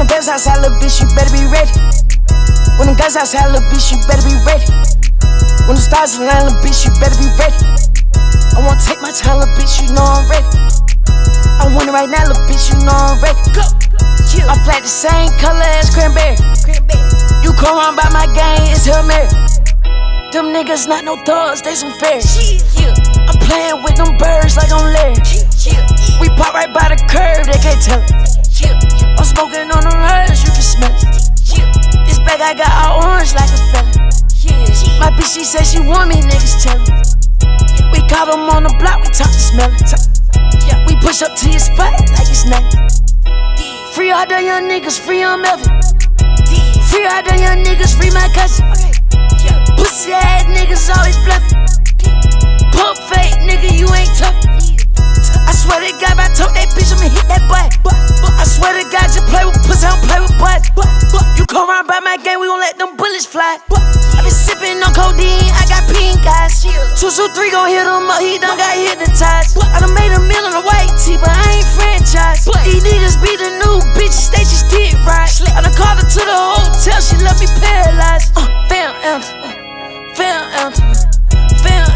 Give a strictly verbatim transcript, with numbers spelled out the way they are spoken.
them guns outside, little bitch, you better be ready. When them guns outside, little bitch, you better be ready. When the stars align, little bitch, you better be ready. I wanna take my time, little bitch, you know I'm ready. I want it right now, little bitch, you know I'm ready. Go. I flat the same color as cranberry. You come around by my gang, it's Hail Mary. Them niggas not no thugs, they some fairies. I'm playing with them birds like I'm Larry. We pop right by the curb, they can't tell it. I'm smoking on them herbs, you can smell it. This bag I got all orange like a fella. My bitch, she said she want me, niggas tellin'. We caught them on the block, we talk to smell it. We push up to your spot like it's nothing. Free all the young niggas, free on Melvin. Free all the young niggas, free my cousin. Pussy ass niggas always bluffing. Pump fake, nigga, you ain't tough. I swear to God, if I told that bitch, I'ma hit that butt. I swear to God, just play with pussy, I don't play with butts. You come around by my game, we gon' let them bullets fly. I been sippin' on codeine, I got pink eyes. Two, two, three gon' hit him up, he done got hypnotized. I done made a meal on the white tee, but I ain't franchised. These niggas be the new bitches, they just did right. I done called her to the hotel, she left me paralyzed. Uh, Fam ounce, uh, fam ounce, fam